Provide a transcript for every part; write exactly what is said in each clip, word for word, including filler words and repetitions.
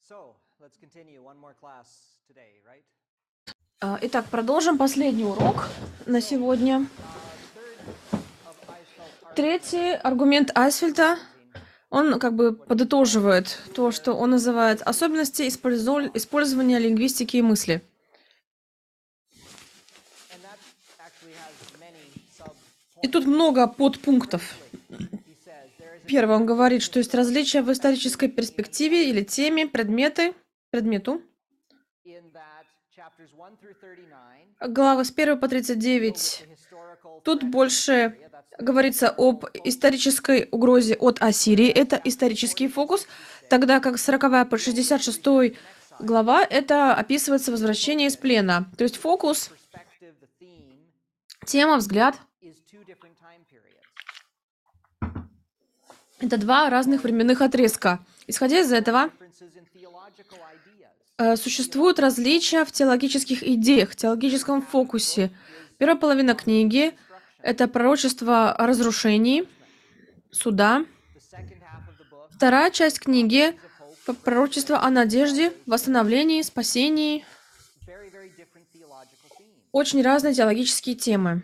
So, let's continue one more class today, right? А, Итак, продолжим последний урок на сегодня. Третий аргумент Айсфельда, он как бы подытоживает то, что он называет особенности использу- использования лингвистики и мысли. And that actually has many И sub-points. тут много подпунктов. He says there is a Первое, он говорит, что есть различия в исторической перспективе или теме, предметы, предмету. in that chapters one through thirty-nine Глава с первого по тридцать deal with девять. the historical Тут threat больше area. That's the говорится об исторической угрозе от Ассирии. Это исторический фокус. Тогда как с сороковая по шестьдесят шестая глава это описывается возвращение из плена. То есть фокус, perspective, the theme тема, взгляд is two different time periods. — это два разных временных отрезка. Исходя из этого, Differences in theological ideas. э, существуют различия в теологических идеях, в теологическом фокусе. Первая половина книги — это пророчество о разрушении, суда. The second half of the book Вторая часть книги is of hope. — пророчество о надежде, восстановлении, спасении. Very, very different theological themes. Очень разные теологические темы.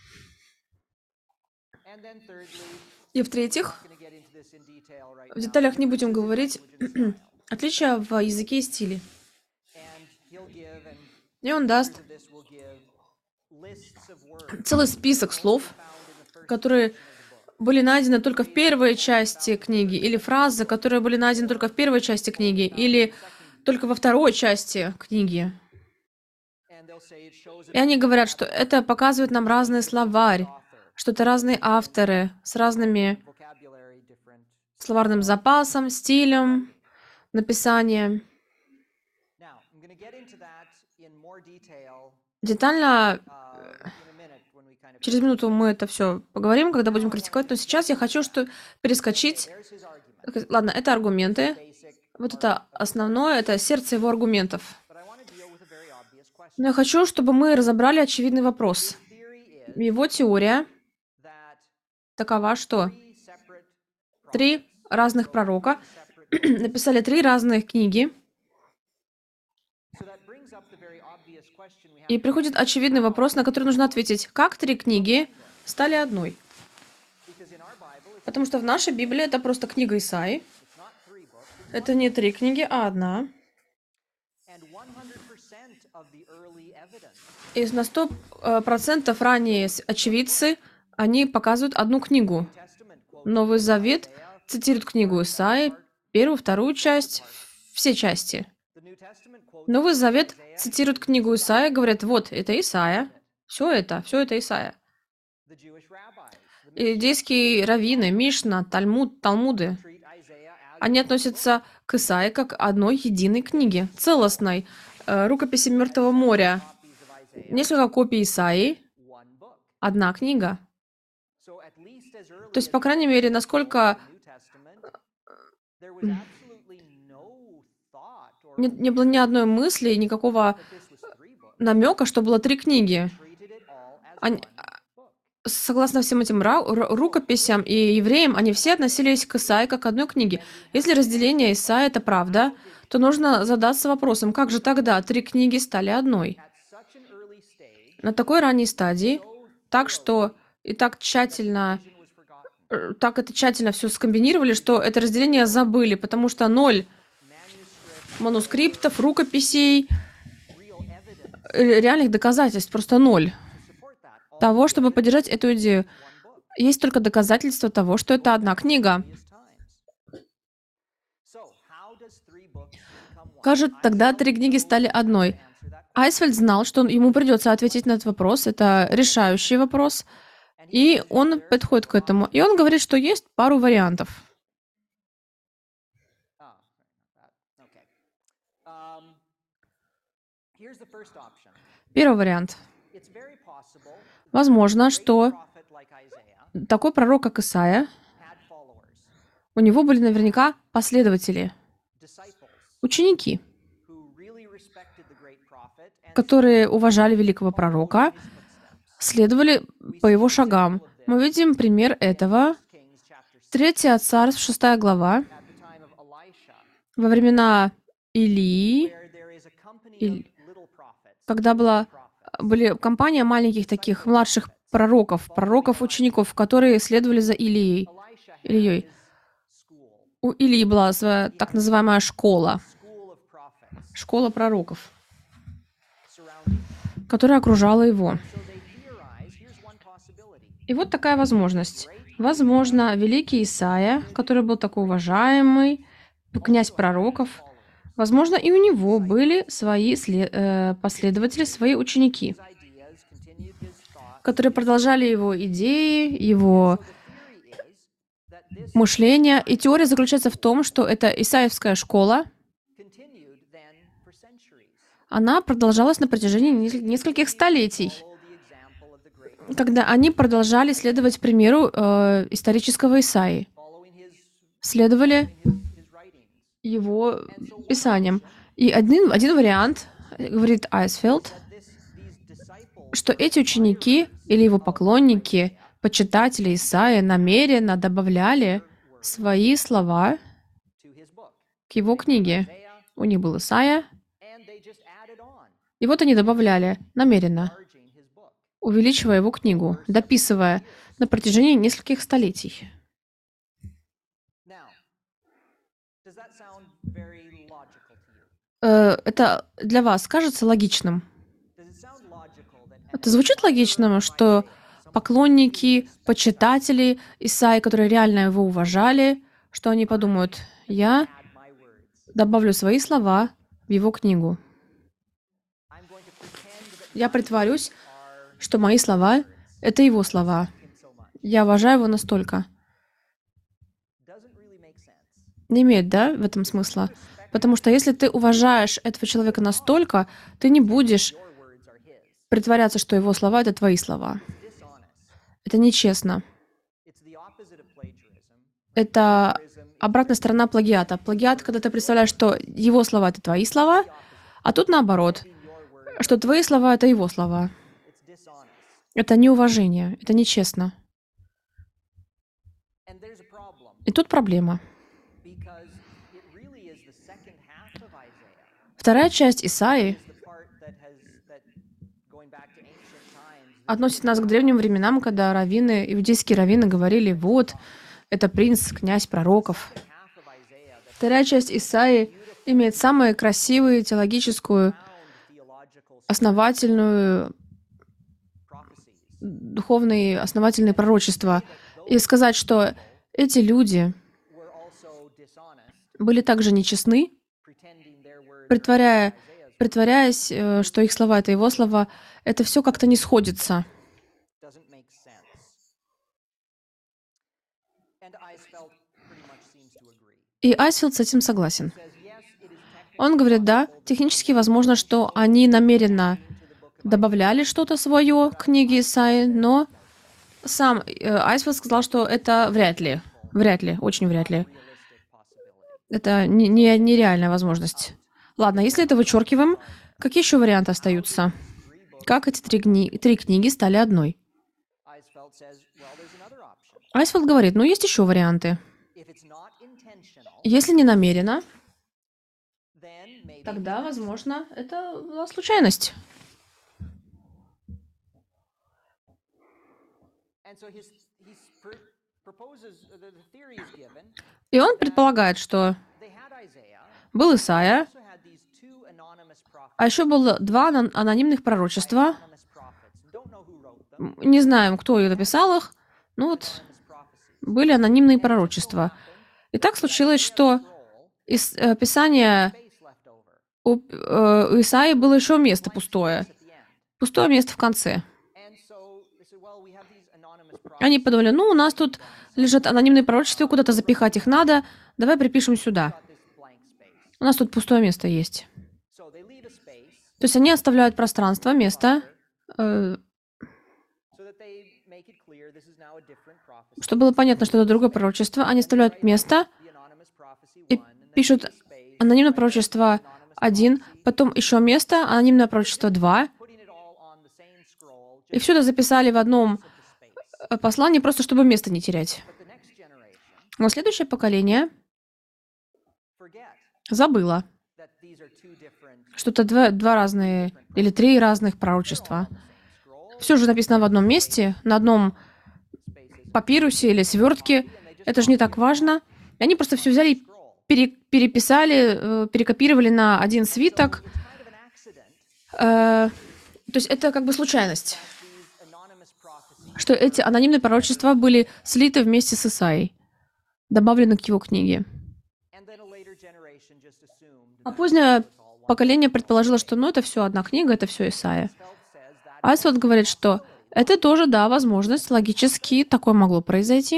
And then thirdly, И в-третьих, I'm going to get into this in detail right в now. деталях не будем говорить, Language and style. отличия в языке и стиле. And he'll give, and И он даст of this will give lists of words целый список слов, found in the first которые были найдены только в первой части книги, или фразы, которые были найдены только в первой части книги, или только во второй части книги. and they'll say it shows И они говорят, что это показывает нам разный словарь, author, что это разные авторы с разными vocabulary, different. словарным запасом, стилем написания. Now, I'm going to get into that in more detail Детально uh, in a minute when we kind of. через минуту мы это все поговорим, когда будем критиковать, но сейчас я хочу что перескочить. There's his argument. Ладно, это аргументы. Basic. Вот это основное, это сердце его аргументов. But I want to deal with a very obvious question. Но я хочу, чтобы мы разобрали очевидный вопрос. Theory is Его теория that такова, что three separate три разных пророка написали три разных книги, So that brings up the very obvious question we have. и приходит очевидный вопрос, на который нужно ответить. Как три книги стали одной? Because in our Bible, it's, Потому что в нашей Библии это просто книга Исаии. it's not three books, Это не три книги, а одна. and one hundred percent of the early evidence И на сто процентов ранние с- очевидцы, они показывают одну книгу. Testament quotes Новый Завет цитирует книгу Исаии, первую, вторую часть, все части. the New Testament quotes Новый Завет цитирует книгу Исаия, говорят, вот, это Исаия. Все это, все это Исаия. the Jewish rabbis. The Иудейские раввины, Мишна, Тальмуд, Талмуды, treat Isaiah as они относятся к Исаии как одной единой книге, целостной, э, рукописи Мертвого моря. copies of Isaiah, Несколько копий Исаии, one book. одна книга. So at least as early То есть, as по крайней мере, насколько the New Testament, there was absolutely no thought or не, не было ни одной мысли, никакого this was three books. намека, что было три книги. Treated it all as Они- one book. Согласно всем этим ра- ру- рукописям и евреям, они все относились к Исаии как к одной книге. Если разделение Исаии — это правда, то нужно задаться вопросом, как же тогда три книги стали одной? At such an early stage, На такой ранней стадии, так что и так тщательно, vision was forgotten. э, так это тщательно все скомбинировали, что это разделение забыли, потому что ноль Manuscript, манускриптов, рукописей, real evidence э, реальных доказательств, просто ноль to support that. All того, чтобы поддержать эту идею. one book. Есть только доказательства того, что это одна книга. Previous times. So how does three books become one? Как же тогда три книги стали одной? Answer that Айсфельд знал, что он- ему придется ответить на этот вопрос. Это решающий вопрос. И он подходит к этому. И он говорит, что есть пару вариантов. Ah, not that. Okay. Um, here's the first option. Первый вариант. It's very possible Возможно, a что prophet like Isaiah такой пророк, как Исаия, had followers, у него были наверняка последователи, disciples, ученики, who really respected the great prophet and которые уважали великого пророка, his footsteps. следовали по его шагам. Мы видим пример этого. Kings chapter six, Третья Царств, шестая глава. at the time of Elisha, Во времена Илии, where there is a company of Иль- little prophets, когда была, были компания маленьких таких младших пророков, пророков-учеников, которые следовали за Илией. Elisha had Ильей. his school, У Илии была своя так называемая школа, school of prophets школа пророков, surrounding him. которая окружала его. So they theorize, here's one possibility. И вот такая возможность. Возможно, великий Исаия, который был такой уважаемый, князь пророков, возможно, и у него были свои сле- э, последователи, свои ученики, His ideas continued his thought. которые продолжали его идеи, его So the theory is that this мышление. И теория заключается в том, что эта Исаиевская школа, continued then for centuries. она продолжалась на протяжении нес- нескольких столетий, Follow the example of the great, когда они продолжали следовать примеру э, исторического Исаии, following his, следовали his, his writings. его писаниям. И один, один вариант, э, говорит Айсфелд, This, these disciples что эти ученики или его поклонники, почитатели Исаии намеренно добавляли свои слова to his book. к его книге. Isaiah, У них был Исаия, and they just added on, и вот они добавляли намеренно, enlarging his book. увеличивая его книгу, дописывая на протяжении нескольких столетий. Now, does that sound very logical to you? Э, Это для вас кажется логичным? Does it sound logical that Это звучит логичным, что поклонники, почитатели Исаии, которые реально его уважали, что они подумают, я add my words? добавлю свои слова в его книгу. I'm going to pretend that Я притворюсь, are что мои слова — это его слова. him so much. Я уважаю его настолько. Doesn't really make sense. Не имеет, да, в этом смысла? Потому что если ты уважаешь этого человека настолько, ты не будешь Your words are his. притворяться, что его слова — это твои слова. Dishonest. Это нечестно. It's the opposite of plagiarism. Это Plagiarism обратная сторона плагиата. Плагиат, когда ты представляешь, что его слова — это твои слова, а тут наоборот, is your word. что твои слова — это его слова. It's dishonest. Это неуважение, это нечестно. And there's a problem И тут проблема. because it really is the second half of Isaiah. Вторая часть Исаии Is the part that has that going back to ancient times. относит нас к древним временам, когда раввины, иудейские раввины говорили, вот, это принц, князь пророков. Half of Isaiah that Вторая часть Исаии имеет самую красивую теологическую, found theological основательную, prophecies. духовные, основательные пророчества. И сказать, что эти люди Were also dishonest, были также нечестны, pretending their words притворяя, Isaiah's притворяясь, э, что их слова — это его слова, это все как-то не сходится. doesn't make sense. And Eisfeld pretty much seems to agree. И Айсфилд с этим согласен. Says yes, it is technically Он говорит, да, технически возможно, что они намеренно добавляли что-то свое к книге Исаии, но сам э, Айсфилд сказал, что это вряд ли. Вряд ли, очень вряд ли. realistic possibility. Это не, не- нереальная возможность. Ладно, если это вычеркиваем, какие еще варианты остаются? Как эти три, кни- три книги стали одной? Eisfeld says, well, there's another option. Айсфилд говорит, ну есть еще варианты. If it's not intentional, Если не намеренно, then maybe тогда, возможно, это была случайность. and so his he pr- proposes uh, the, the theory is given. И он предполагает, что They had Isaiah, был Исаия, also had these two anonymous prophets. а еще было два ана- анонимных пророчества. Anonymous prophets. Don't know who wrote them. М, Не знаем, кто их написал их. Ну вот, Anonymous prophecies. были анонимные пророчества. И так случилось, что Scroll, из э, Писания space left over у, э, у Исаии было еще место пустое. at the end. Пустое место в конце. And so they said, well, we have these anonymous Они prophets. подумали, ну, у нас тут лежат анонимные пророчества, куда-то запихать их надо, давай припишем сюда. Got this blank space. У нас тут пустое место есть. So they leave a space То есть они оставляют пространство, место, э, so that they make it clear this is now a different prophecy. чтобы было понятно, что это другое пророчество. Они оставляют место The anonymous prophecy и one, and then пишут leave a space, анонимное пророчество один, потом еще место, анонимное пророчество два, putting it all on the same scroll, и just все это записали в одном the space. э, послании, просто чтобы место не терять. But the next generation Но следующее поколение forget забыло, that что это два, два разные или три разных пророчества. Все же написано в одном месте, на одном папирусе или свертке. Это же не так важно. И они просто все взяли и пере- переписали, э, перекопировали на один свиток. Э, то есть это как бы случайность, что эти анонимные пророчества были слиты вместе с Исаией, добавлены к его книге. А позднее поколение предположило, что ну это все одна книга, это все Исаия. Айсфилд говорит, что это тоже, да, возможность, логически такое могло произойти.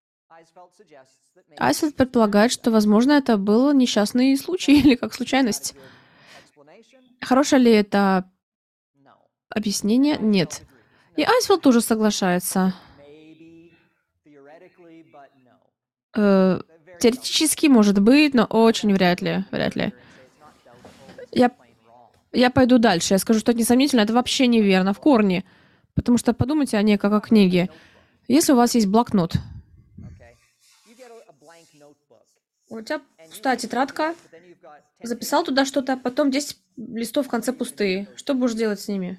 Айсфилд предполагает, что, возможно, это был несчастный случай или как случайность. Хорошее ли это объяснение? Нет. И Айсфилд тоже соглашается. Э, теоретически, может быть, но очень вряд ли, вряд ли. Я, я пойду дальше. Я скажу, что это несомнительно, это вообще неверно в корне. Потому что подумайте о ней как о книге. Если у вас есть блокнот, у тебя пустая тетрадка, записал туда что-то, потом десять листов в конце пустые. Что будешь делать с ними?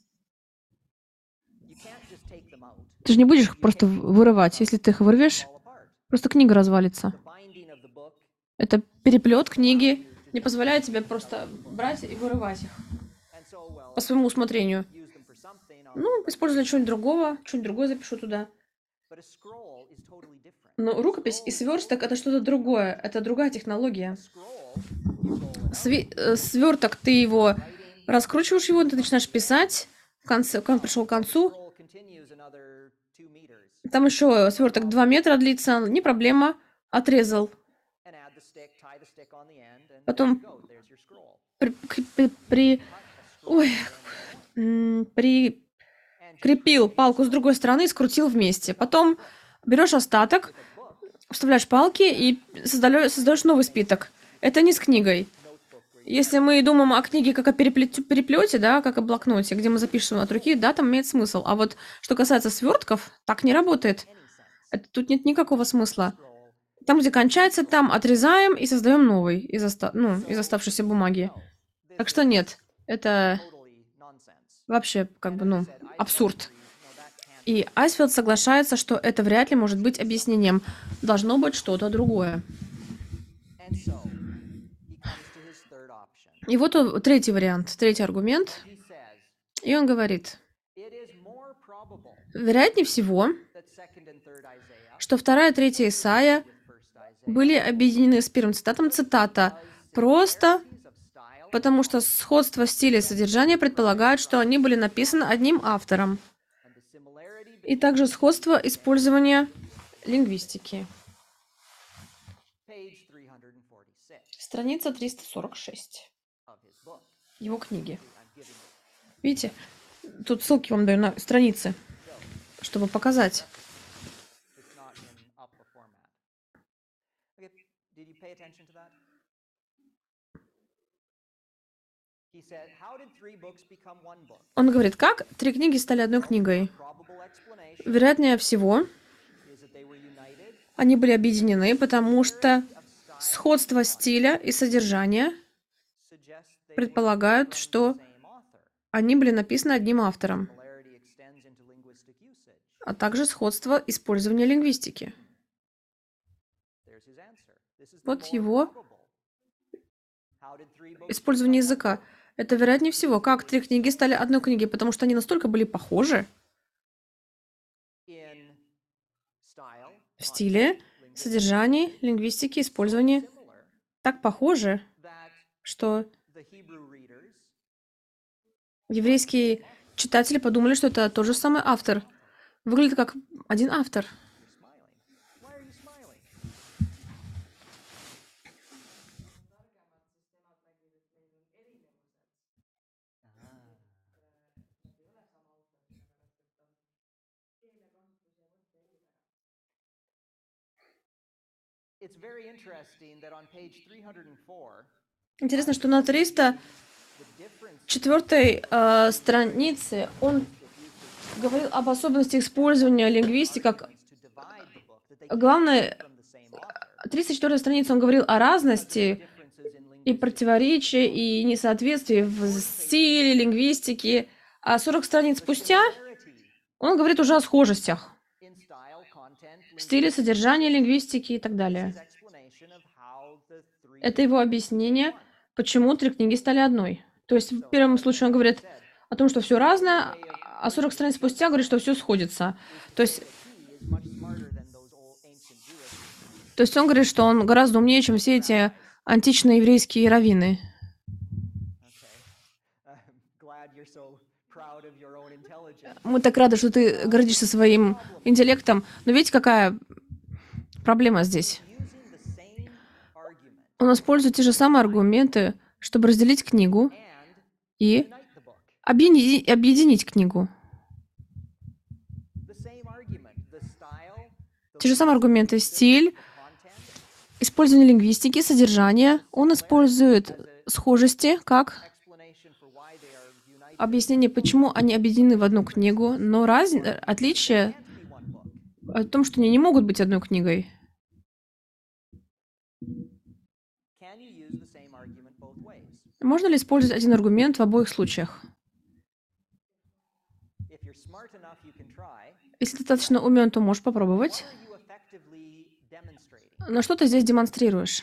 Ты же не будешь их просто вырывать. Если ты их вырвешь, просто книга развалится. Это переплет книги не позволяет тебе просто брать и вырывать их по своему усмотрению. Ну, использую что-нибудь другого, что-нибудь другое запишу туда. Но рукопись и сверсток — это что-то другое, это другая технология. Сви- э, сверток, ты его раскручиваешь его, ты начинаешь писать, в конце, когда он пришел к концу, там еще сверток два метра длится, не проблема, отрезал. Потом при, при, при- ой, м, прикрепил палку с другой стороны и скрутил вместе. Потом берешь остаток, вставляешь палки и создаешь, создаешь новый спиток. Это не с книгой. Если мы думаем о книге как о переплете, переплете, да, как о блокноте, где мы запишем от руки, да, там имеет смысл. А вот что касается свертков, так не работает. Это, тут нет никакого смысла. Там, где кончается, там отрезаем и создаем новый из, оста- ну, из оставшейся бумаги. Так что нет, это вообще как бы, ну, абсурд. И Айсфилд соглашается, что это вряд ли может быть объяснением. Должно быть что-то другое. И вот он, третий вариант, третий аргумент. И он говорит, вероятнее всего, что вторая и третья Исаия были объединены с первым цитатом. Цитата «просто потому что сходство стиля и содержания предполагает, что они были написаны одним автором». И также сходство использования лингвистики. Страница триста сорок шесть. Его книги. Видите, тут ссылки вам даю на страницы, чтобы показать. Он говорит, как три книги стали одной книгой? Вероятнее всего, они были объединены, потому что сходство стиля и содержания предполагают, что они были написаны одним автором, а также сходство использования лингвистики. Вот его использование языка. Это вероятнее всего, как три книги стали одной книгой, потому что они настолько были похожи в стиле, содержании, лингвистике, использовании. Так похожи, что еврейские читатели подумали, что это тот же самый автор. Выглядит как один автор. Интересно, что на триста четвёртой э, странице он говорил об особенности использования лингвистики как... Главное, триста четвёртой странице он говорил о разности и противоречия, и несоответствия в стиле, лингвистике. А сорок страниц спустя он говорит уже о схожестях в стиле, содержании, лингвистики и так далее. Это его объяснение, почему три книги стали одной. То есть в первом случае он говорит о том, что все разное, а сорок страниц спустя говорит, что все сходится. То есть, то есть он говорит, что он гораздо умнее, чем все эти античные еврейские раввины. Мы так рады, что ты гордишься своим интеллектом. Но видите, какая проблема здесь? Он использует те же самые аргументы, чтобы разделить книгу и объединить, объединить книгу. Те же самые аргументы: стиль, использование лингвистики, содержание. Он использует схожести как объяснение, почему они объединены в одну книгу, но раз... отличие в том, что они не могут быть одной книгой. Можно ли использовать один аргумент в обоих случаях? Если ты достаточно умен, то можешь попробовать. Но что ты здесь демонстрируешь?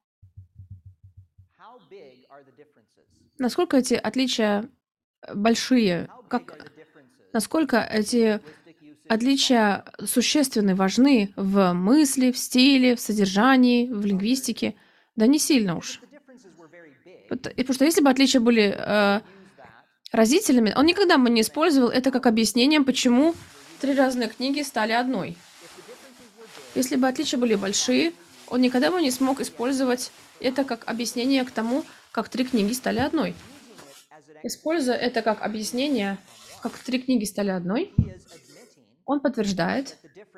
Насколько эти отличия большие? Как... Насколько эти отличия существенны, важны в мысли, в стиле, в содержании, в лингвистике? Да не сильно уж. И потому что если бы отличия были э, разительными, он никогда бы не использовал это как объяснение, почему три разные книги стали одной. Если бы отличия были большие, он никогда бы не смог использовать это как объяснение к тому, как три книги стали одной. Используя это как объяснение, как три книги стали одной, он подтверждает,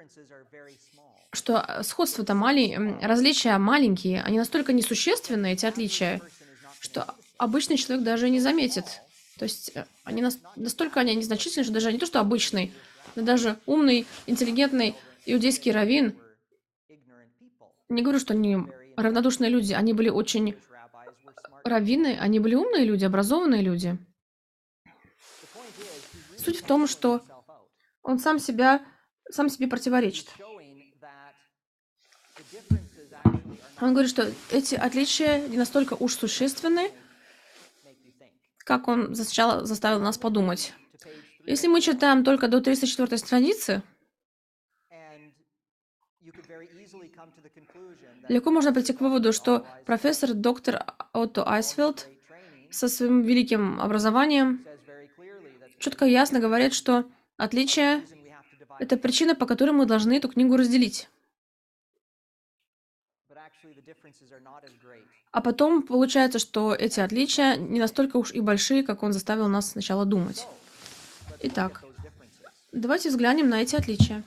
что сходство-то маленькие, различия маленькие, они настолько несущественны, эти отличия, что обычный человек даже не заметит. То есть они нас, настолько они незначительны, что даже не то, что обычный, но даже умный, интеллигентный иудейский раввин, не говорю, что они равнодушные люди, они были очень раввины, они были умные люди, образованные люди. Суть в том, что он сам себя, сам себе противоречит. Он говорит, что эти отличия не настолько уж существенны, как он сначала заставил нас подумать. Если мы читаем только до триста четвёртой страницы, легко можно прийти к выводу, что профессор доктор Отто Айсфельд со своим великим образованием четко и ясно говорит, что отличие — это причина, по которой мы должны эту книгу разделить. А потом получается, что эти отличия не настолько уж и большие, как он заставил нас сначала думать. Итак, давайте взглянем на эти отличия.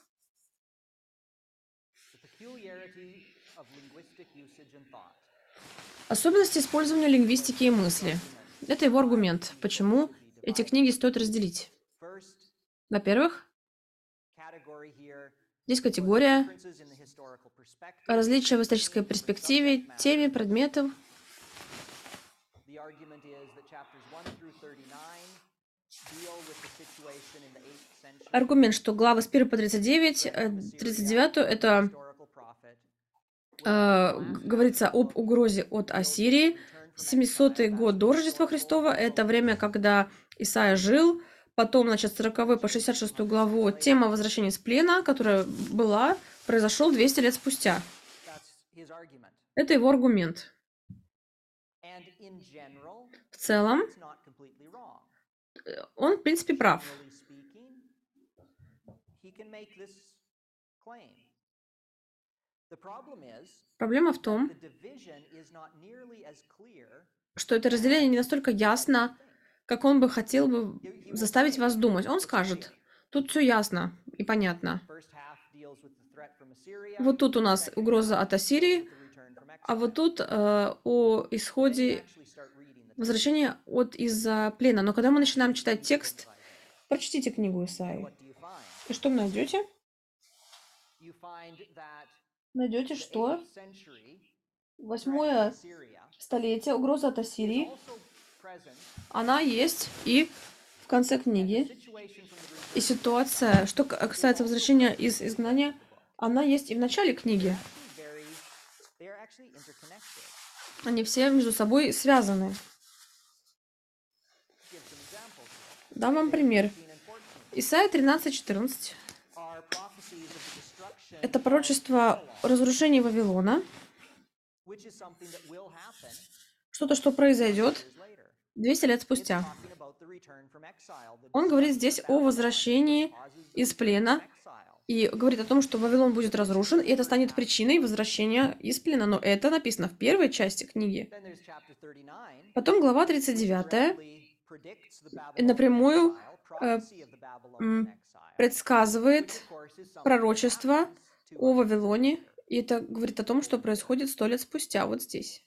Особенности использования лингвистики и мысли. Это его аргумент, почему эти книги стоит разделить. Во-первых, здесь категория различия в исторической перспективе, теме, предметов. Аргумент, что главы с первой по тридцать девять, тридцать девять это э, говорится об угрозе от Ассирии. семисотый год до Рождества Христова — это время, когда Исаия жил. Потом, значит, с сороковой по шестьдесят шестую главу тема возвращения с плена, которая была, произошел двести лет спустя. Это его аргумент. В целом, он, в принципе, прав. Проблема в том, что это разделение не настолько ясно, как он бы хотел бы заставить вас думать. Он скажет, тут все ясно и понятно. Вот тут у нас угроза от Ассирии, а вот тут э, о исходе возвращения от из-за плена. Но когда мы начинаем читать текст, прочтите книгу Исаии. И что вы найдете? Найдете, что восьмое столетия, угроза от It's Ассирии, also present она есть и в конце and the книги. situation from the И return ситуация, что к- касается возвращения из изгнания, она есть и в начале книги. actually very they are actually interconnected. Они все между собой связаны. Give some examples here. Дам вам пример. fifteen and fourteen Исайя тринадцать четырнадцать. are prophecies of the destruction Это of пророчество Babylon, разрушения Вавилона, which is something that will happen что-то, что произойдет years later. двести лет It's спустя. talking about the return from exile. The Он говорит destruction здесь of о Babylon возвращении causes the из return from плена exile. и говорит о том, что Вавилон будет разрушен, и это станет причиной возвращения из плена. Но это написано в первой части книги. Then there's chapter thirty-nine, Потом глава which тридцать девятая directly predicts the и Babylonian напрямую exile, э, prophecy of the Babylonian м, exile, which предсказывает of course is something that пророчество happens о two hundred years Вавилоне, later. и это говорит о том, что происходит сто лет спустя, вот здесь.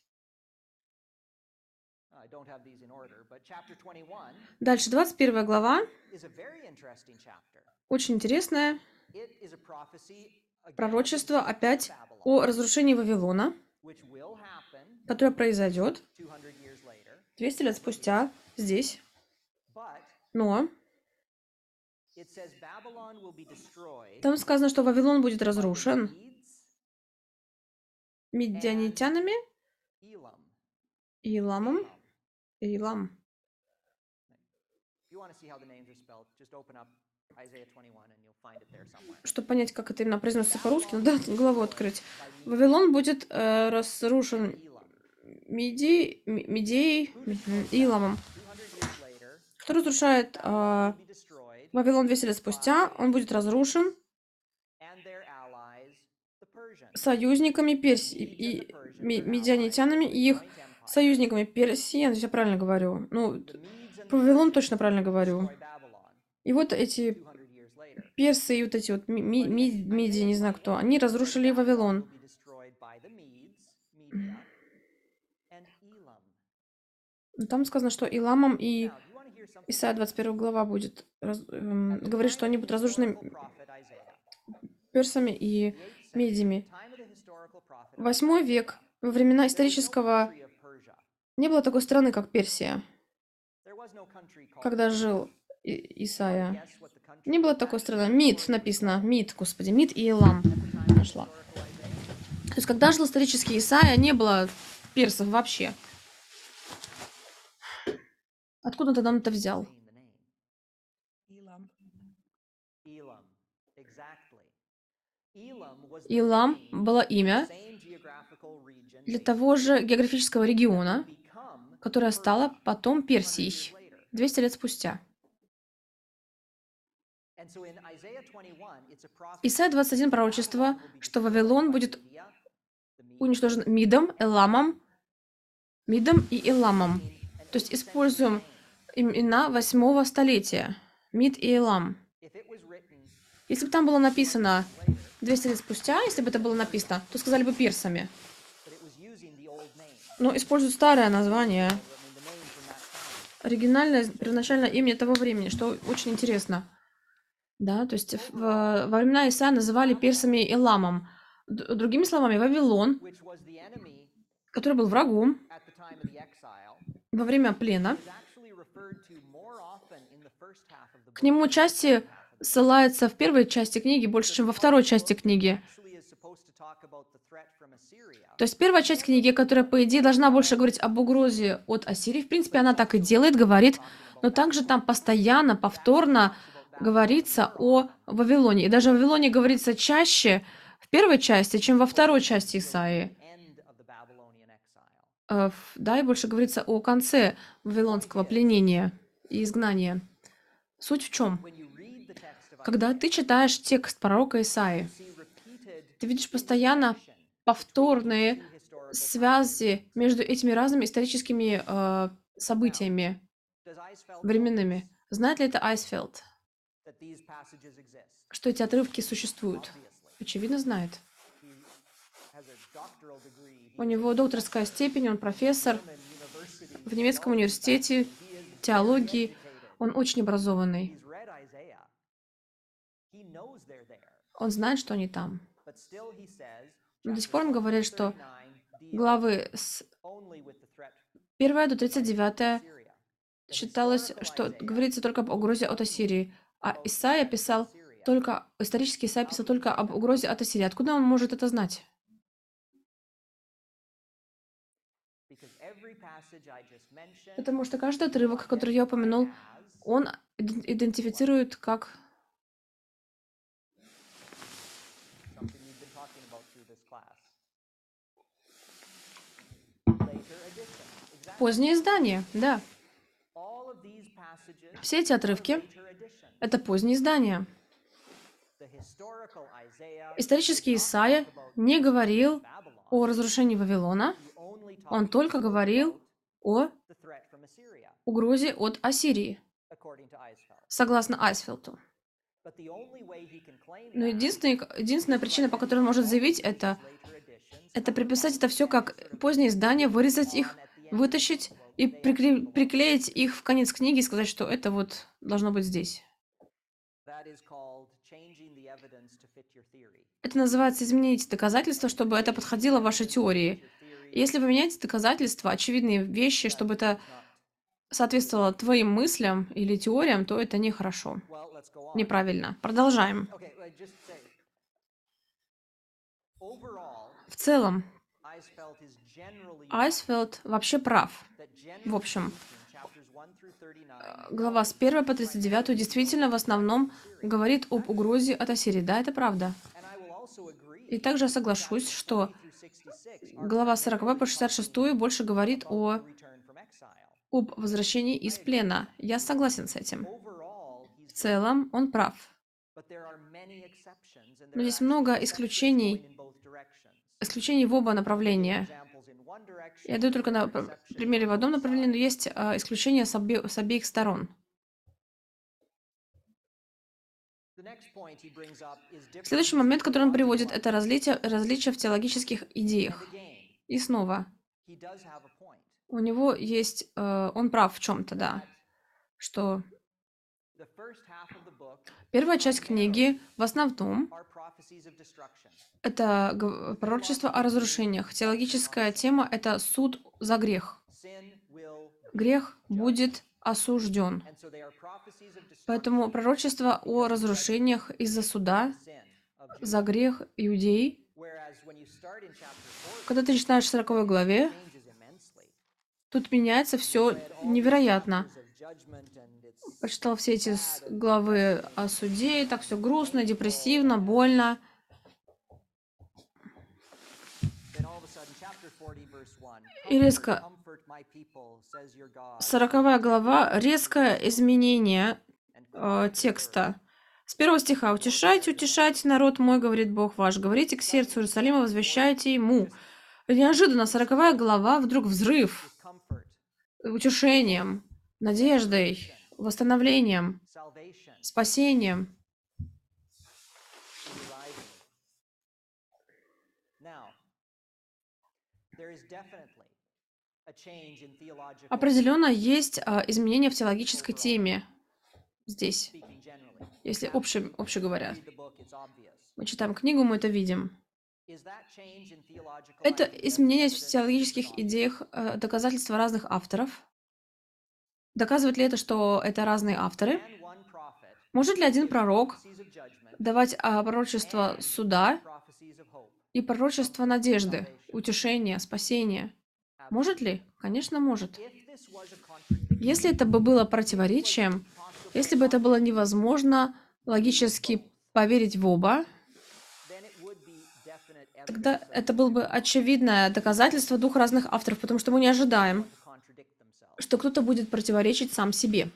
I don't have these in order, but chapter twenty-one Дальше, двадцать первая глава, is a very interesting chapter. очень интересная, It is a prophecy again of the пророчество destruction of опять Babylon, о разрушении Вавилона, which will happen которое произойдет two hundred years later. двести лет спустя здесь. But Но it says Babylon will be destroyed там сказано, что Вавилон будет by the разрушен Medes медианитянами, Elam. Иламом, Elam. Илам. If you want to see how the names are spelled, just open up Isaiah twenty-one and you'll find it there somewhere. Чтобы понять, как это именно произносится по-русски, надо главу открыть. Вавилон будет э, разрушен Elam. Меди, М- Медией, мгм, Иламом, two hundred years later, который разрушает э, will be destroyed, Вавилон двести лет спустя. Он будет разрушен and their allies, the Persians. союзниками Персии и ми- медианитянами и их союзниками Персии. Я надеюсь, я правильно говорю. Ну, The Medes and про the Вавилон Persians точно правильно говорю. destroy Babylon И вот эти two hundred years later. персы и вот эти вот ми- ми- ми- меди, не знаю кто, они разрушили Вавилон. Will be destroyed by the Medes, Media, and Elam. Но там сказано, что Иламом и Now, do you want to hear something Исайя двадцать первая глава будет раз- эм, говорит, что они будут разрушены prophet Isaiah? персами и медями. Time of the historical prophet Восьмой век, во времена исторического, country of Persia. не было такой страны, как Персия, There was no country called когда жил И- Исайя. Guess what the country Не было такой страны. Мид написано. Мид, господи, Мид и Илам. Нашла. То есть, когда жил исторический Исайя, не было персов вообще. Откуда тогда он это взял? the name? Elam. Exactly. Elam was the Илам name, было имя same geographical region для того же географического региона, become которое стало потом years Персией later. двести лет спустя. And so in Isaiah twenty-one, it's a prophecy Исайя двадцать один пророчество, что Вавилон будет Media, the Medes, уничтожен Мидом, Эламом, Мидом и Эламом. То есть используем имена восьмого столетия. Мид и Элам. if it was written Если бы там было написано двести лет спустя, если бы это было написано, то сказали бы персами. but it was using the old name, Но используют старое название, I mean the name from that time. оригинальное, первоначальное имя того времени, что очень интересно. Да, то есть в- во времена Исаия называли персами Эламом. Д- Другими словами, Вавилон, Which was the enemy который был врагом at the time of the exile, во время плена, is actually referred to more often in the first half of the к book. нему части ссылается в первой части книги больше, чем во второй части книги. Actually is supposed to talk about the threat from Assyria. То есть первая часть книги, которая, по идее, должна больше говорить об угрозе от Ассирии, в принципе, она так и делает, говорит, но также там постоянно, повторно говорится о Вавилоне. И даже о Вавилоне говорится чаще в первой части, чем во второй части Исаии. End of the Babylonian exile. Э, в- Да, и больше говорится о конце вавилонского пленения и изгнания. Суть в чем? When you read the text of Когда ты читаешь текст пророка Исаии, Isaiah, see repeated ты видишь постоянно повторные two historical связи между этими разными историческими э, событиями Does Eisfeld know временными. Знает ли это Айсфелд, that these passages exist? что эти отрывки существуют? Obviously. Очевидно, знает. He has a doctoral degree. У него докторская степень, он профессор German university. в немецком университете теологии. Educated. Он очень образованный. He's read Isaiah. He knows they're there. Он знает, что они там. But still he says, Но до сих пор он говорит, что thirty-nine deals главы с первое до тридцать девятое считалось, что говорится только об угрозе от Ассирии, а Исаия писал только, исторически Исаия писал только об угрозе от Ассирии. Откуда он может это знать? Потому что каждый отрывок, который я упомянул, он иден- идентифицирует как позднее издание. Да, все эти отрывки — это поздние издания. Исторический Исаия не говорил о разрушении Вавилона, он только говорил о угрозе от Ассирии, согласно Айсфелту. Но единственный- единственная причина, по которой он может заявить это, это приписать это все как поздние издания, вырезать их, вытащить и прикле- приклеить их в конец книги и сказать, что это вот должно быть здесь. Это называется изменить доказательства, чтобы это подходило вашей теории. Если вы меняете доказательства, очевидные вещи, чтобы это соответствовало твоим мыслям или теориям, то это нехорошо, неправильно. Продолжаем. В целом, Айсфелд вообще прав. В общем, глава с первой по тридцать девятую действительно в основном говорит об угрозе от Ассирии. Да, это правда. И также я соглашусь, что глава с сороковой по шестьдесят шестую больше говорит о, об возвращении из плена. Я согласен с этим. В целом, он прав. Но здесь много исключений, исключений в оба направления. Я даю только на п- примере в одном направлении, но есть а, исключения с, обе- с обеих сторон. Следующий момент, который он приводит, это различие, различия в теологических идеях. И снова, у него есть, э, он прав в чем-то, да, что первая часть книги в основном это г- пророчество о разрушениях. Теологическая тема — это суд за грех. Грех будет осужден. Поэтому пророчество о разрушениях из-за суда за грех иудей. Когда ты начинаешь в сороковой главе, тут меняется все невероятно. Прочитал все эти с- главы о суде, и так все грустно, депрессивно, больно. И резко сороковая глава, резкое изменение э, текста. С первого стиха: «Утешайте, утешайте, народ мой, говорит Бог ваш, говорите к сердцу Иерусалима, возвещайте ему». И неожиданно сороковая глава, вдруг взрыв, утешением, надеждой, восстановлением, спасением. Определенно есть а, изменения в теологической теме здесь, если обще, обще говоря. Мы читаем книгу, мы это видим. Это изменение в теологических идеях, э, доказательства разных авторов. Доказывает ли это, что это разные авторы? Может ли один пророк давать а, пророчество суда и пророчество надежды, утешения, спасения? Может ли? Конечно, может. Если это бы было противоречием, если бы это было невозможно логически поверить в оба, тогда это было бы очевидное доказательство двух разных авторов, потому что мы не ожидаем, что кто-то будет противоречить сам себе.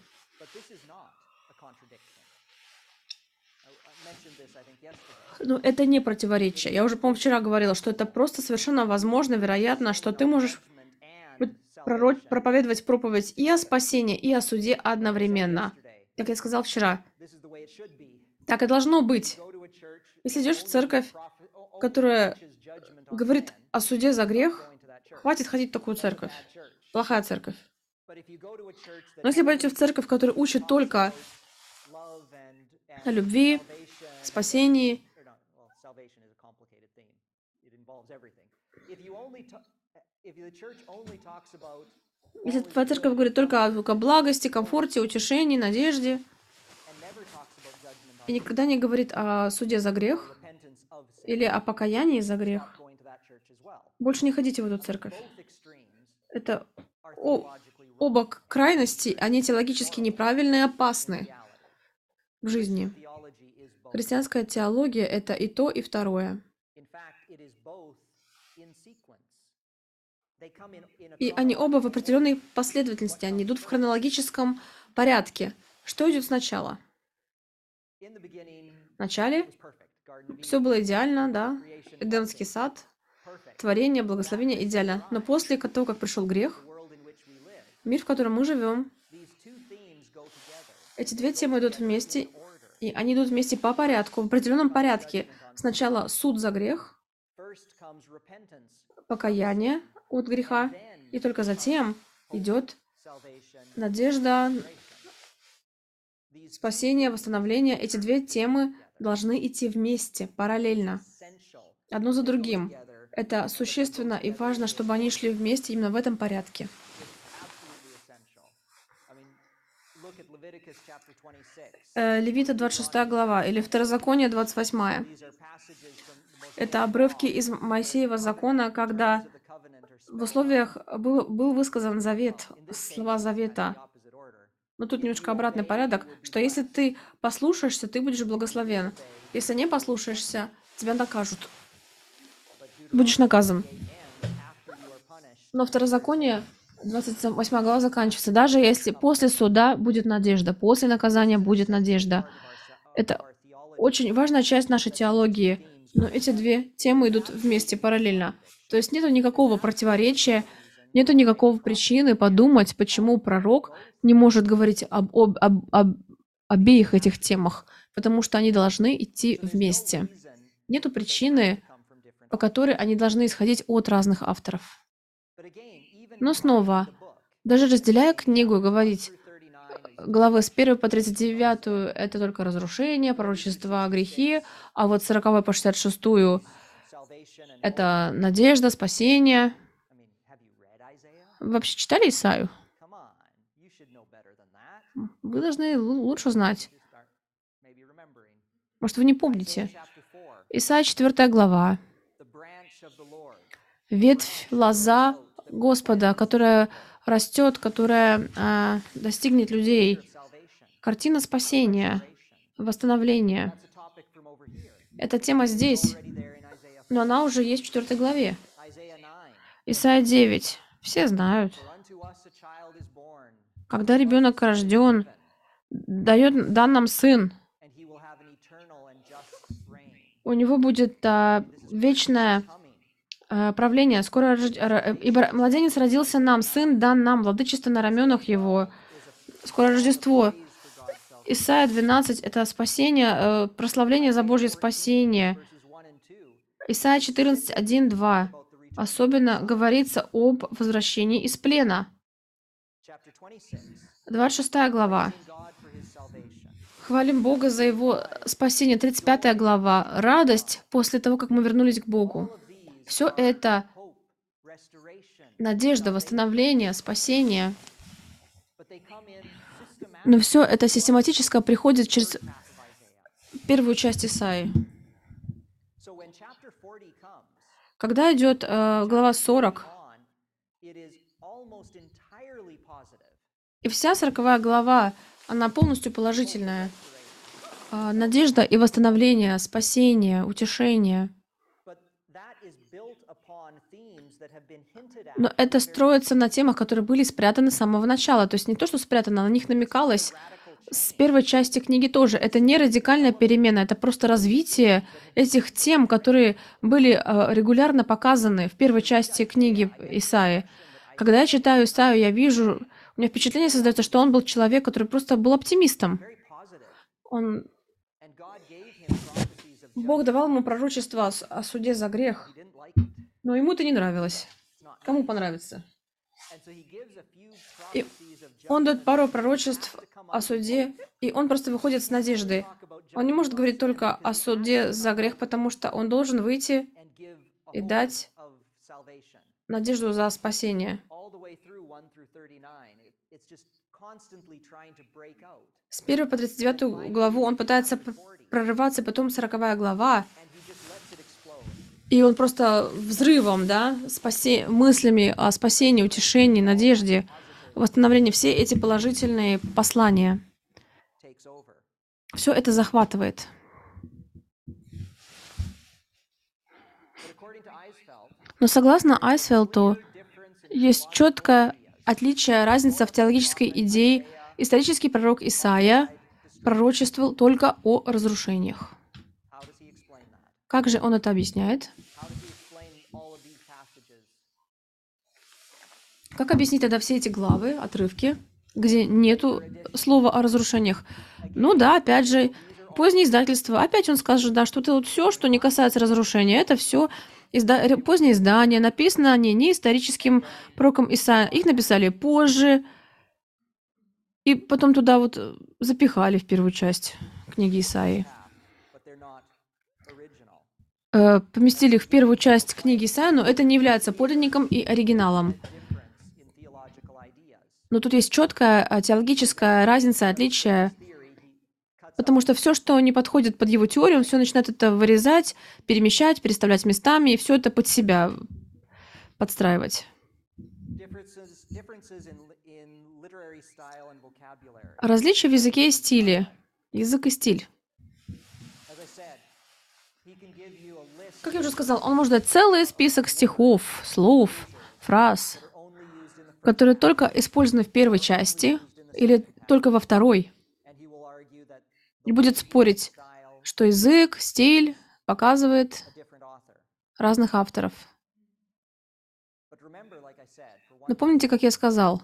Но это не противоречие. Я уже, по-моему, вчера говорила, что это просто совершенно возможно, вероятно, что ты можешь проро- проповедовать проповедь и о спасении, и о суде одновременно. Как я сказал вчера, так и должно быть. Если идешь в церковь, которая говорит о суде за грех, хватит ходить в такую церковь. Плохая церковь. Но если пойдете в церковь, которая учит только о любви, спасении, Если твоя церковь говорит только о, о благости, комфорте, утешении, надежде, и никогда не говорит о суде за грех или о покаянии за грех, больше не ходите в эту церковь. Это о- оба к- крайности, они теологически неправильны и опасны в жизни. Христианская теология — это и то, и второе. И они оба в определенной последовательности, они идут в хронологическом порядке. Что идет сначала? В начале все было идеально, да? Эдемский сад, творение, благословение идеально. Но после того, как пришел грех, мир, в котором мы живем, эти две темы идут вместе, и они идут вместе по порядку, в определенном порядке. Сначала суд за грех, покаяние от греха, и только затем идет надежда, спасение, восстановление. Эти две темы должны идти вместе, параллельно, одно за другим. Это существенно и важно, чтобы они шли вместе именно в этом порядке. Э, Левита двадцать шестая глава или Второзаконие двадцать восьмая. Это обрывки из Моисеева закона, когда в условиях был, был высказан завет, слова завета. Но тут немножко обратный порядок, что если ты послушаешься, ты будешь благословен. Если не послушаешься, тебя накажут. Будешь наказан. Но Второзаконие, двадцать восьмая глава заканчивается. Даже если после суда будет надежда, после наказания будет надежда. Это очень важная часть нашей теологии. Но эти две темы идут вместе, параллельно. То есть нет никакого противоречия, нет никакого причины подумать, почему пророк не может говорить об, об, об, об обеих этих темах, потому что они должны идти вместе. Нету причины, по которой они должны исходить от разных авторов. Но снова, даже разделяя книгу, говорить, главы с первой по тридцать девятую это только разрушение, пророчества, грехи, а вот с сороковой по шестьдесят шестую это надежда, спасение. Вы вообще читали Исаию? Вы должны лу- лучше знать. Может, вы не помните? Исайя четвёртая глава. Ветвь, лоза Господа, которая растет, которая а, достигнет людей. Картина спасения, восстановления. Эта тема здесь, но она уже есть в четвёртой главе. Исайя девять. Все знают. Когда ребенок рожден, дает, дан нам сын, у него будет а, вечное а, правление. Скоро рож- ра- ибо младенец родился нам, сын дан нам, владычество на раменах его. Скоро Рождество. Исайя двенадцать — это спасение, э, прославление за Божье спасение. Исайя четырнадцать, один, два. Особенно говорится об возвращении из плена. двадцать шестая глава. Хвалим Бога за Его спасение. тридцать пятая глава. Радость после того, как мы вернулись к Богу. Все это надежда, восстановление, спасение. Но все это систематически приходит через первую часть Исаии. Когда идет э, глава сорок, и вся сороковая глава, она полностью положительная. А, надежда и восстановление, спасение, утешение. Но это строится на темах, которые были спрятаны с самого начала. То есть не то, что спрятано, на них намекалось с первой части книги тоже. Это не радикальная перемена, это просто развитие этих тем, которые были э, регулярно показаны в первой части книги Исаии. Когда я читаю Исаию, я вижу, у меня впечатление создается, что он был человек, который просто был оптимистом. Он... Бог давал ему пророчество о, с- о суде за грех, но ему это не нравилось. Кому понравится? И он дает пару пророчеств о суде, и он просто выходит с надеждой. Он не может говорить только о суде за грех, потому что он должен выйти и дать надежду за спасение. all the way through one through thirty-nine. It, it's just constantly trying to break out. С первой по тридцать девятую главу он пытается п- прорываться, потом сороковая глава, And he just lets it explode. и он просто взрывом, да, спасе... мыслями о спасении, утешении, надежде, восстановлении, все эти положительные послания. Takes over. Все это захватывает. But according to Eisfeld, Но согласно Айсфелту, difference in есть четкое отличие, разница в теологической идее. Исторический пророк Исаия пророчествовал только о разрушениях. how does he explain that? Как же он это объясняет? How does he explain all of these passages? Как объяснить тогда все эти главы, отрывки, где нету слова о разрушениях? Ну да, опять же, позднее издательство. Опять он скажет, да, что это вот все, что не касается разрушения, это все изда... ре- позднее издание, написано они не историческим пророком Исаия. Их написали позже, и потом туда вот э, запихали в первую часть книги Исаии. But they're not original. Э, поместили их в первую часть книги Исаия, но это не является подлинником и оригиналом. Difference in theological ideas. Но тут есть четкая э, теологическая разница, отличие, Theory, he cuts потому что все, что не подходит под его теорию, он все начинает это вырезать, перемещать, переставлять местами, и все это под себя подстраивать. differences, differences in, li- in literary style and vocabulary. Различия в языке и стиле. Язык и стиль. As I said, he can give you a list Как я уже сказал, он может дать целый список стихов, слов, фраз, that are only used in the first, которые только использованы в первой части или только во второй. and he will argue that И будет спорить, style что язык, стиль показывает a different author. разных авторов. But remember, like I said, for one, Но помните, как я сказал,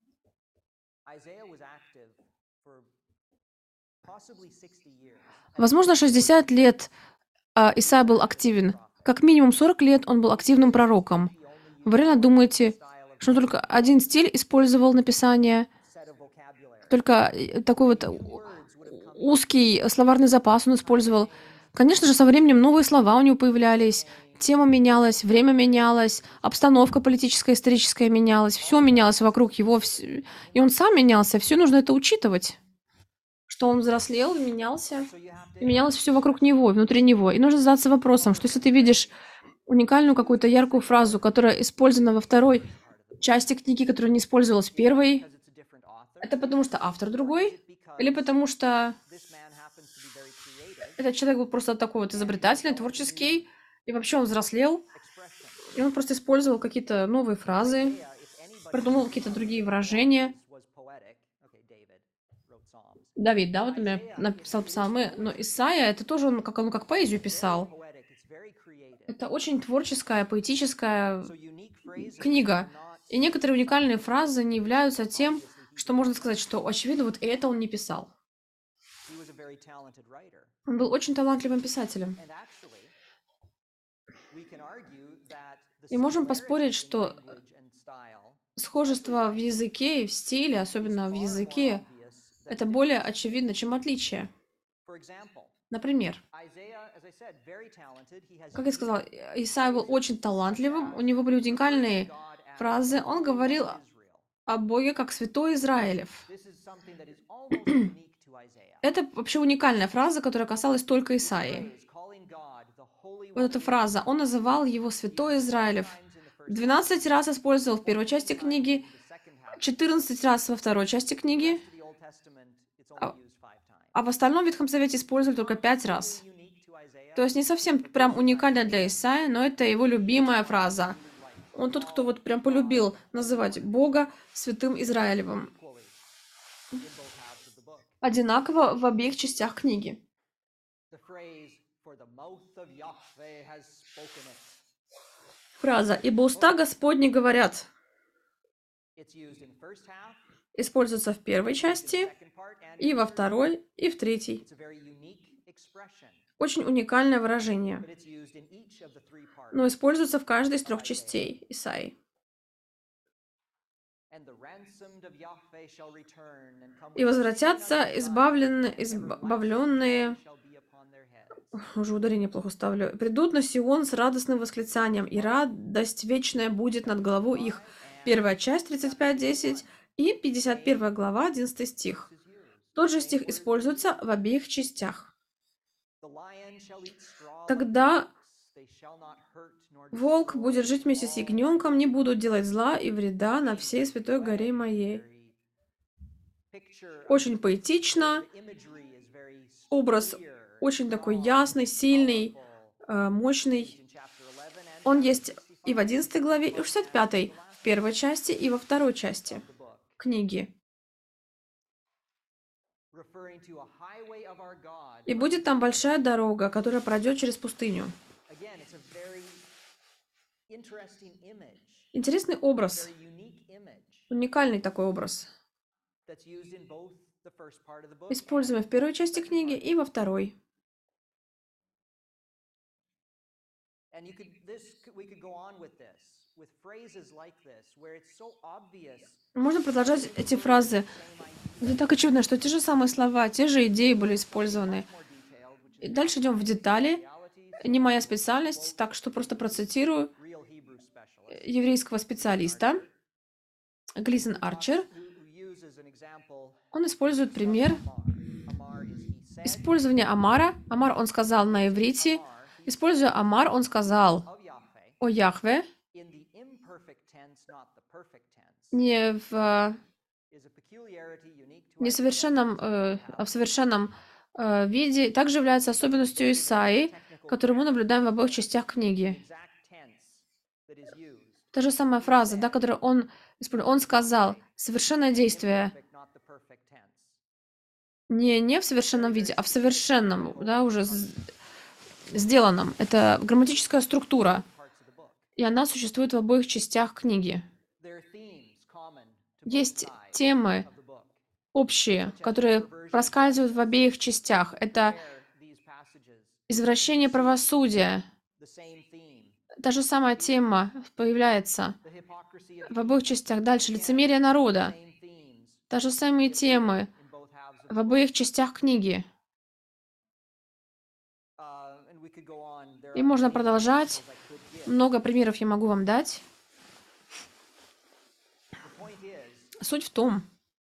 Isaiah was active for possibly sixty years. возможно, шестьдесят лет а, Исаия был активен. Как минимум сорок лет он был активным пророком. Вы реально думаете, что он только один стиль использовал написание, Set of vocabulary. только э, такой вот у- узкий словарный запас он использовал? Конечно же, со временем новые слова у него появлялись, тема менялась, время менялось, обстановка политическая, историческая менялась, все менялось вокруг его, вс- и он сам менялся, все нужно это учитывать, что он взрослел, менялся, So you have и to менялось все вокруг него, внутри него. И нужно задаться вопросом, что если ты видишь уникальную какую-то яркую фразу, которая использована во второй части книги, которая не использовалась в первой, because it's a different author. это потому что автор другой, Because или потому что this man happens to be very creative. этот человек был просто такой вот изобретательный, творческий, и вообще он взрослел, Expression. и он просто использовал какие-то новые фразы, Yeah, if anybody придумал какие-то другие выражения. was poetic, okay, David wrote Psalms. Давид, да, вот например, написал псалмы, но Исаия, это тоже он как, он как поэзию писал. Poetic, it's very creative. Это очень творческая, поэтическая So unique phrases книга. are not И некоторые уникальные фразы не являются тем, что можно сказать, что, очевидно, вот это он не писал. he was a very talented writer. Он был очень талантливым писателем. And actually, we can argue that the И можем similarities поспорить, in что language and style схожество в языке и в стиле, особенно в are more языке, obvious than это более очевидно, чем отличие. For example, Например, Isaiah, as I said, very talented. He has как я сказала, Исаия был очень талантливым, у него были уникальные God as фразы. Он говорил Israel. о Боге как святой Израилев. This is something that is almost unique to Isaiah. Это вообще уникальная фраза, которая касалась только Исаии. Phrase, calling God the Holy Вот One эта фраза, он называл его святой Израилев. times in the first двенадцать раз использовал в первой части книги, the second half. четырнадцать раз во второй части книги, To the Old Testament, it's only used five times. а в остальном Ветхом Завете использовали только пять раз. Unique to Isaiah. То есть не совсем прям уникально для Исаия, но это его любимая фраза. Он тот, кто вот прям полюбил называть Бога святым Израилевым. Equally in both halves of the book. Одинаково в обеих частях книги. The phrase, for the mouth of Yahweh has spoken it. Фраза «Ибо уста Господни говорят» It's used in first half, используется в первой части, second part, and и во второй, и в третьей. it's a very unique expression, Очень уникальное выражение, but it's used in each of the three parts. но используется в каждой из трех частей Исаии. И возвратятся избавленные, избавленные, уже ударение плохо ставлю, придут на Сион с радостным восклицанием, и радость вечная будет над головой их. Первая часть, тридцать пять десять, и пятьдесят первая глава, одиннадцатый стих. Тот же стих используется в обеих частях. Тогда волк будет жить вместе с ягненком, не будут делать зла и вреда на всей святой горе моей. Очень поэтично, образ очень такой ясный, сильный, э, мощный. Он есть и в одиннадцатой главе, и в шестьдесят пятой, в первой части, и во второй части книги. И будет там большая дорога, которая пройдет через пустыню. Интересный образ, уникальный такой образ, используемый в первой части книги и во второй. Можно продолжать эти фразы. Это так очевидно, что те же самые слова, те же идеи были использованы. И дальше идем в детали. Не моя специальность, так что просто процитирую еврейского специалиста Глисон Арчер. Он использует пример использования Амара. Амар он сказал на иврите. Используя Амар, он сказал о Яхве не в несовершенном, э, а в совершенном э, виде. Также является особенностью Исаии, которую мы наблюдаем в обоих частях книги. Та же самая фраза, да, которую он использовал. Он сказал совершенное действие. Не, не в совершенном виде, а в совершенном, да, уже сделанном. Это грамматическая структура. И она существует в обоих частях книги. Есть темы общие, которые проскальзывают в обеих частях. Это извращение правосудия. Та же самая тема появляется в обоих частях. Дальше лицемерие народа. Та же самые темы в обоих частях книги. И можно продолжать. Много примеров я могу вам дать. Суть в том,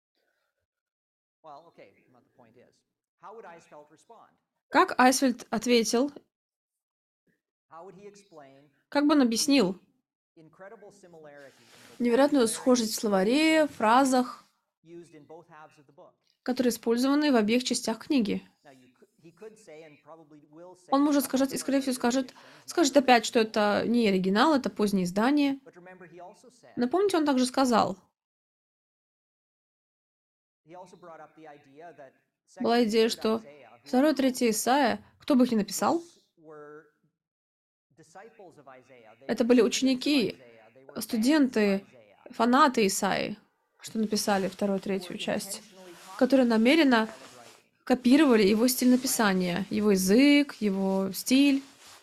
как Айсфельд ответил, как бы он объяснил невероятную схожесть в словаре, фразах, которые использованы в обеих частях книги. Он может сказать, и скорее всего скажет, скажет опять, что это не оригинал, это позднее издание. Но помните, он также сказал, была идея, что второй, третий Исаия, кто бы их ни написал, это были ученики, студенты, фанаты Исаии, что написали вторую, третью часть, которые намеренно копировали его стиль написания, его язык, его стиль.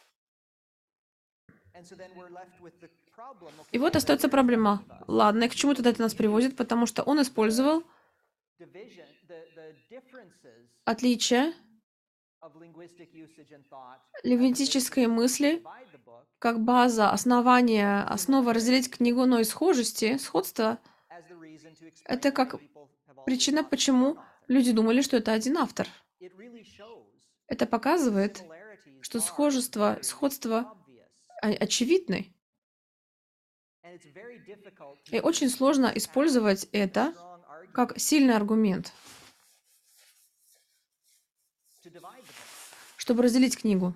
И вот остается проблема. Ладно, и к чему тогда это нас приводит? Потому что он использовал отличия лингвистической мысли как база, основание, основа разделить книгу, но и схожести, сходства — это как причина, почему люди думали, что это один автор. Это показывает, что схожество, сходство очевидны. И очень сложно использовать это как сильный аргумент, чтобы разделить книгу.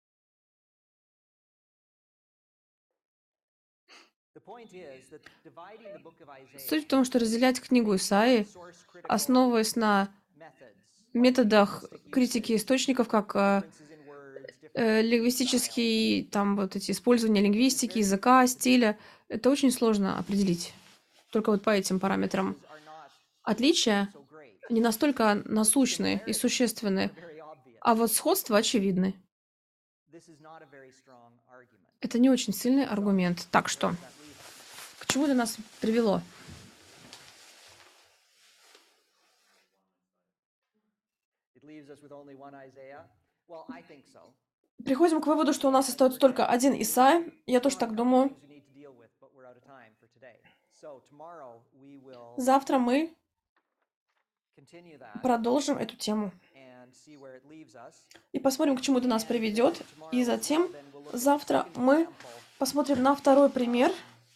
Суть в том, что разделять книгу Исаии, основываясь на методах критики источников, как э, э, лингвистический, там вот эти использования лингвистики, языка, стиля, это очень сложно определить. Только вот по этим параметрам. Отличия не настолько насущны и существенны, а вот сходства очевидны. Это не очень сильный аргумент. Так что, к чему это нас привело? Приходим к выводу, что у нас остается только один Исайя. Я тоже так думаю. Завтра мы продолжим эту тему и посмотрим, к чему это нас приведет. И затем завтра мы посмотрим на второй пример.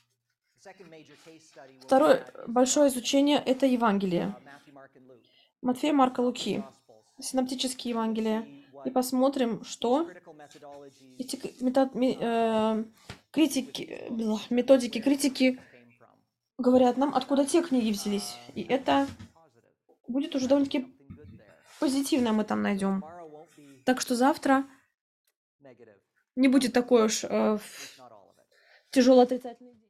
Второе большое изучение — это Евангелие. Матфея, Марка, Луки. Синоптические Евангелия. И посмотрим, что эти метод, э, критики, методики критики говорят нам, откуда те книги взялись. И это будет уже довольно-таки позитивно, мы там найдем. Так что завтра не будет такой уж э, тяжелый отрицательный день.